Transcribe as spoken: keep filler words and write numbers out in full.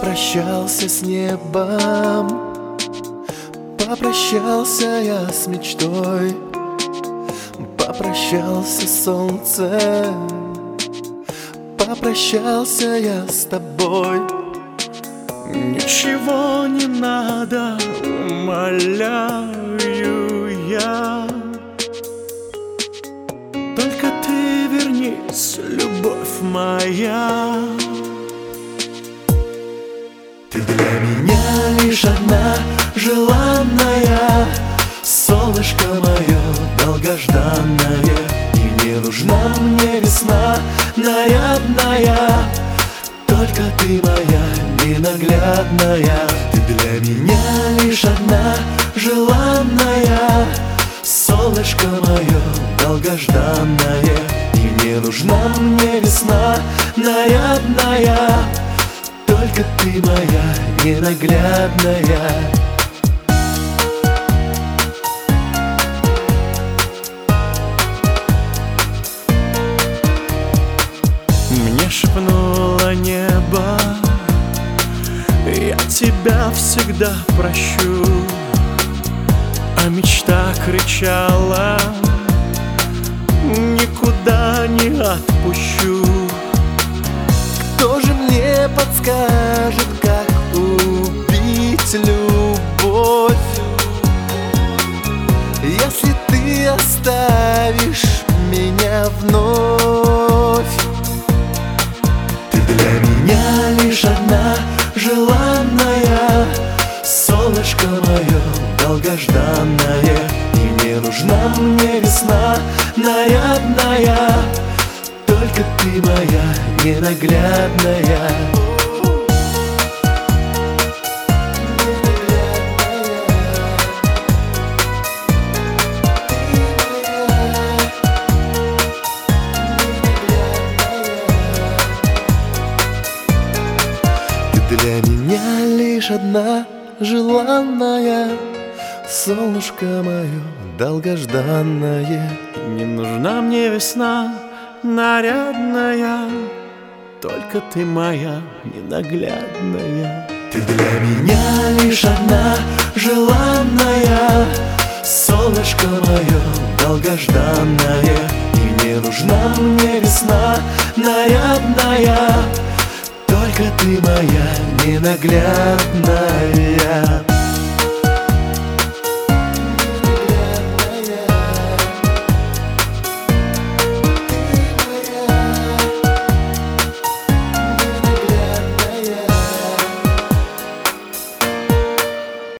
Попрощался с небом, попрощался я с мечтой, попрощался с солнцем, попрощался я с тобой. Ничего не надо, умоляю я, только ты вернись, любовь моя. Ты для меня лишь одна желанная, солнышко мое долгожданное. И не нужна мне весна нарядная, только ты моя ненаглядная. Ты для меня лишь одна желанная, солнышко мое долгожданное. И не нужна мне весна нарядная, только ты моя ненаглядная. Мне шепнуло небо: я тебя всегда прощу. А мечта кричала: никуда не отпущу. Кто же мне подскажет, как убить любовь, если ты оставишь меня вновь? Ты для меня лишь одна желанная, солнышко мое долгожданное. И не нужна мне весна нарядная, только ты моя ненаглядная. Ты для меня лишь одна желанная, солнышко мое долгожданное. Не нужна мне весна нарядная, только ты моя ненаглядная. Ты для меня лишь одна желанная, солнышко мое долгожданное. И не нужна мне весна нарядная, только ты моя ненаглядная.